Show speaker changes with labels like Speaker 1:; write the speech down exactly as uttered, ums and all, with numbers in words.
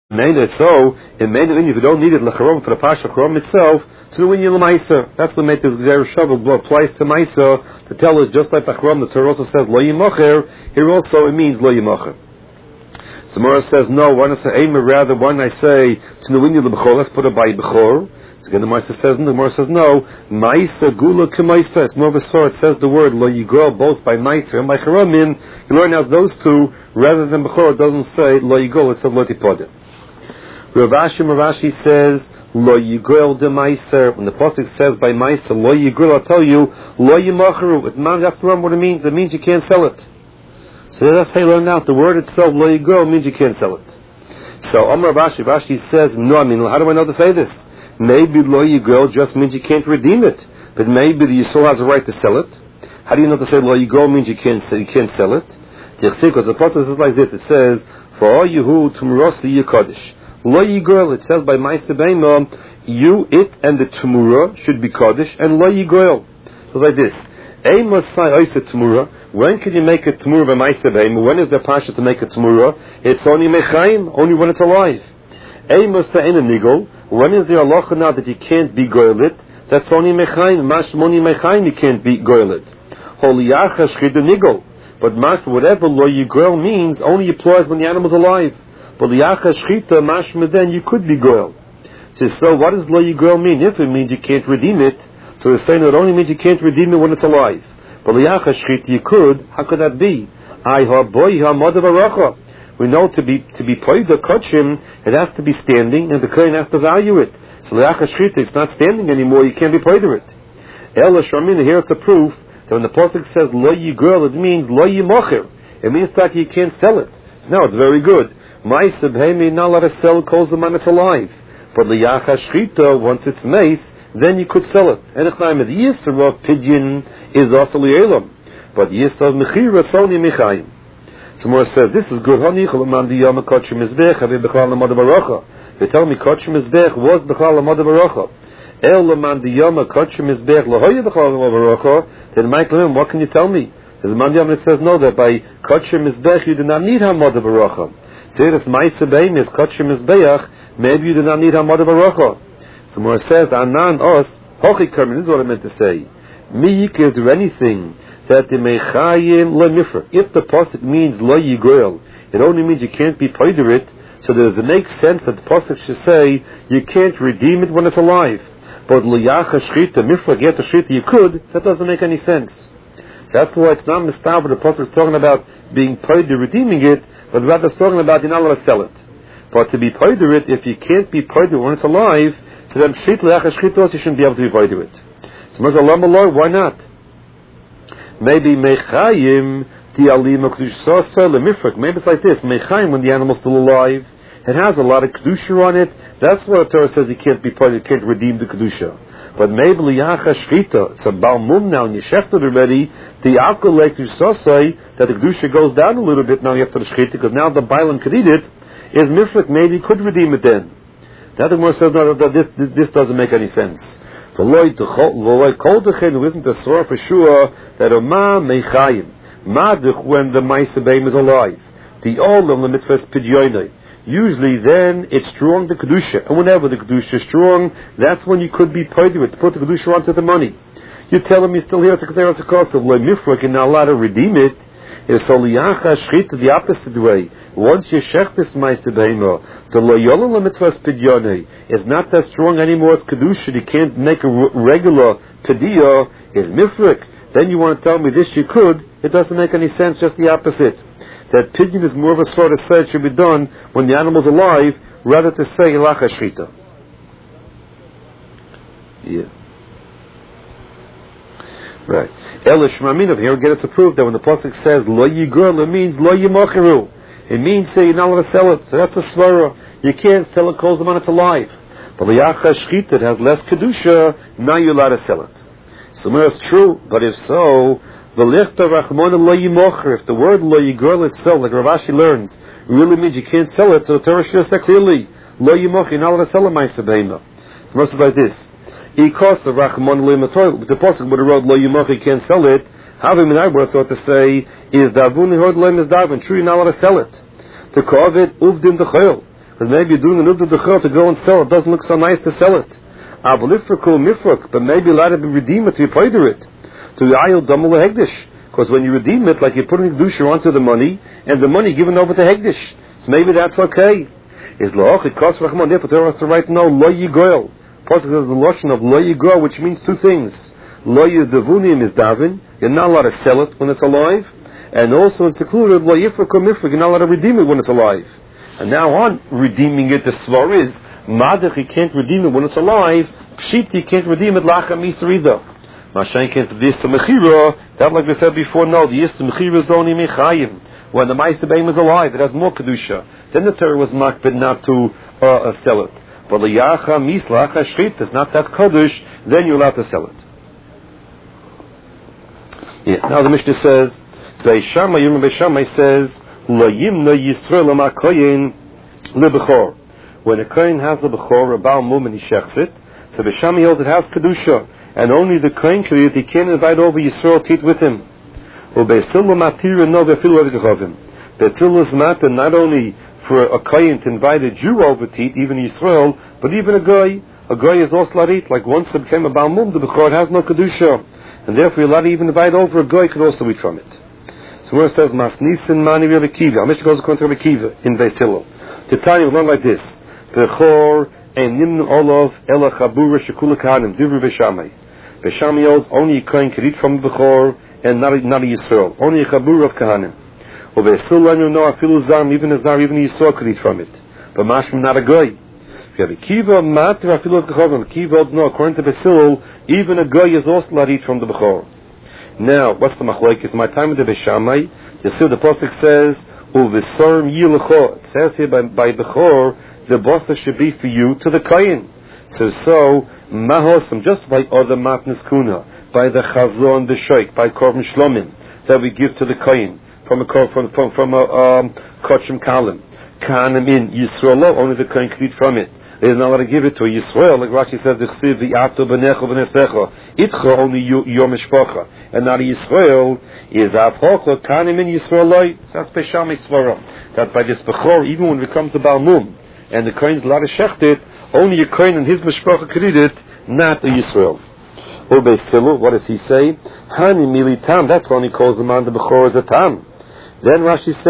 Speaker 1: So, in Meina, if you don't need it l'charom for the Pasha Charom itself, so the Winyan l'Maisa. That's what made this Gzer Shavu applies to Maisa to tell us just like the Charom, the Torah also says lo yimacher. Here also it means lo yimacher. So Mora says no. Why not say Eimer? Rather, why not I say to the Winyan l'Bechor? Let's put it by Bechor. So again, the Maisa says no. The Mora says no. Maisa gula k'Maisa. It's more of a story. It says the word lo yigol both by Maisa and by Charomim. You learn out those two rather than Bechor. It doesn't say lo yigol. It says lo tipodim. Rav Ashi Marashi says lo yigol de meiser. When the pasuk says by meiser lo yigol, I'll tell you lo yimacheru. That's what it means. It means you can't sell it. So that's how you learn out. The word itself lo yigol means you can't sell it. So Amar Rav Ashi, Rashi says no. I mean, how do I know to say this? Maybe lo yigol just means you can't redeem it, but maybe the Yisrael has a right to sell it. How do you know to say lo yigol means you can't you can't sell it? Because the pasuk says like this. It says for all Yehu Tumrosi Yikodesh. Lo yigol, it says by Ma'aseh Beima, you, it, and the Tumura should be Kaddish, and lo yigol. So like this. Ei Masai Oisa Tumura. When can you make a Tumura by Ma'aseh Beima? When is there Pasha to make a Tumura? It's only Mechaim, only when it's alive. Ei Masai Ena Nigol. When is there halacha now that you can't be goyelit? That's only Mechaim. Mashmoni Mechaim, you can't be goyelit. Holiyacha Shchida Nigol. But mash, whatever lo yigol means, only applies when the animal's alive. But liyacha shchita mashma, then you could be goel. So, so what does lo yigol mean? If it means you can't redeem it, so it's saying it only means you can't redeem it when it's alive. But liyacha shchita you could. How could that be? I ha boy ha mother baracha. We know to be to be paid the kachim, it has to be standing, and the kohen has to value it. So liyacha shchita, it's not standing anymore. You can't be paid it. Ela shamina, here it's a proof that when the pasuk says lo yigol, it means lo yimacher. It means that you can't sell it. So now it's very good. Ma'aseh Beima not allowed to sell calls the man it's alive. But liyacha shchita, once it's mace, then you could sell it. And the yisra of pidyon is also li'elam. But the yisra of mechira is only mechaim. So Mor says, this is good. They tell me kachim mizbech was b'chal l'mad baracha. El l'man diyama kachim mizbech l'hoya b'chal l'mad baracha. Then Michael, what can you tell me? There's a man that says no, that by kachim mizbech you do not need hamad baracha. Say this Ma'aseh Beima is kachim mizbeach. Maybe you do not need hamad baracha. So Mor says, anan os hochi karmin. This is what I meant to say. Miyik, is there anything that the mechayim le mifra? If the pasuk means lo yigol, it only means you can't be payder it. So does it make sense that the pasuk should say you can't redeem it when it's alive? But liyacha shchita mifra get the shchita you could. That doesn't make any sense. So that's why it's not mistab. The pasuk is talking about being payder, redeeming it, but rather it's talking about you're not allowed to sell it. But to be payder it, if you can't be payder when it's alive, so then shchita liyacha shchita you shouldn't be able to be payder it. So why not? Maybe mechayim the alima kedusha lemifrak. Maybe it's like this: mechayim when the animal's still alive, it has a lot of kedusha on it. That's what the Torah says you can't be part. You can't redeem the kedusha. But maybe liyacha shchita, it's a balmum now and you shechted already. The alcohol like kedusha that the kedusha goes down a little bit now after the shchita because now the bailam could eat it. Is mifrak maybe you could redeem it then? The other one says no, that this, this doesn't make any sense. Who isn't the sorrow for sure that a ma mechayim madich when the Ma'aseh Beima is alive. The olam the mitzvahs pidyoinai. Usually then it's strong the kedusha, and whenever the kedusha is strong, that's when you could be paid with to put the kedusha onto the money. You're telling me still here it's a k'zeras cost of loy mifrak and not allowed to redeem it. It's soliyacha shchita the opposite way. Once you shech this Ma'aseh Beima, the lo yolam the mitzvahs pidyoinai is not that strong anymore. It's kedusha. You can't make a r- regular pediyah. Is mifrak. Then you want to tell me this you could. It doesn't make any sense. Just the opposite. That pidyon is more of a sort of say it should be done when the animal's alive, rather to say ilacha shchita. Yeah. Right. Elish Mamin over here again it's approved that when the pasuk says lo yigol, it means lo yimacheru. It means say you're not allowed to sell it. So that's a svara. You can't sell it calls the man it's alive. But liyacha shchita it has less kedusha. Now you're allowed to sell it. So it's true, but if so, the lichta rachmona lo yimocher. If the word lo yigol itself, like Rav Ashi learns, really means you can't sell it, so the Torah should say clearly lo yimocher. You're not allowed to sell a Ma'aseh Beima. The most is like this: because the rachmona lo yimocher, the pasuk would have wrote lo yimocher, you can't sell it. Having I would have thought to say is davun hod lo yimzdavun. True, you're not allowed to sell it. To kov it uvdin dechol. Because maybe you're doing an Uvda Dechor to go and sell it. It doesn't look so nice to sell it. Abalifrakul Mifrak, but maybe allowed to be redeemed to be paid it. To the Ayil Damul Hegdish. Because when you redeem it, like you're putting Kedusha onto the money, and the money given over to Hegdish. So maybe that's okay. Is Loach, it costs Rachman, therefore Torah has to write no, Lo Yigoel. Pasuk says the Lashon of Lo Yigoel, which means two things. Lo is Devunim is Davin, you're not allowed to sell it when it's alive, and also it's included Lo Yifrakum Mifrak, you're not allowed to redeem it when it's alive. And now on redeeming it, the Svar is, Madach, you can't redeem it when it's alive, Pshit, you can't redeem it, Lacha Misrida. Mashain can't do this to Mechira, that like we said before, no, the Yis to Mechira is only Mechayim. When the Ma'aseh Beim is alive, it has more Kedusha. Then the Torah was makbid not to uh, uh, sell it. But the Yacha, Mislacha, Shrit is not that Kodesh, then you're allowed to sell it. Yeah. Now the Mishnah says, Beishamai, Yom Beishamai says, La Yimna Yisrael Lama Koyin LeBechor. When a Koyin has a Bechor, a Baal Mum, and he shechs it, so Beishamai holds it has Kedusha, and only the Koyin can eat, he can't invite over Yisrael to eat with him. Ubeisilu Matira no Vefilu Avichavim. Beisilu is matter not only for a Koyin to invite a Jew over to eat, even Yisrael, but even a Goy. A Goy is also allowed to eat. Like once it became a Baal Mum, the Bechor has no Kedusha. And therefore you're allowed to even invite over a Goy could also eat from it. So where it says, Masnisin Mani Rabbi Kiva. Our Mishnah goes according to Rabbi Kiva in Beisilu. To tell you, we learn like this. Bechor and Nimnu Olav Ela Chabura Shekula Kahanim. Divri Beishamai. Beishamai holds only a Koyin could eat from the Bechor and not a, not a Yisrael. Only a Chabura of Kahanim. Ubeisilu no afilu Zar, even a Zar, even a Yisrael could eat from it. But Mashma not a Goy. If you have a Kiva, Matra afilu of Kachavim. Kiva holds no, according to Beisilul, even a Goy is also allowed to eat from the Bechor. Now, what's the machlokes? My time with the Beishamai, you see the pasuk says, "Uvisorm yilecho." It says here by, by Bechor, the bossa should be for you to the Koyin. So, so mahosam, just like other matnas kuna, by the chazon, the sheikh, by korban shlomim that we give to the Koyin from a from from from a um, kochim kalim. Kanim in Yisrael, only the Koyin can eat from it. They are not allowed to give it to Yisrael, like Rashi says, the chsiv the ato b'necha b'nesecha itcha only your mishpacha, and not Yisrael is avhocha kanim in Yisrael loy. That's Beishamai svaram that by this bechor, even when it comes to Baal Mum and the Kohen is allowed to shecht it, only a Kohen and his mishpacha could eat it, not a Yisrael. Ubeisilu, what does he say? Hani militam. That's only calls the man the bechor as a tam. Then Rashi says.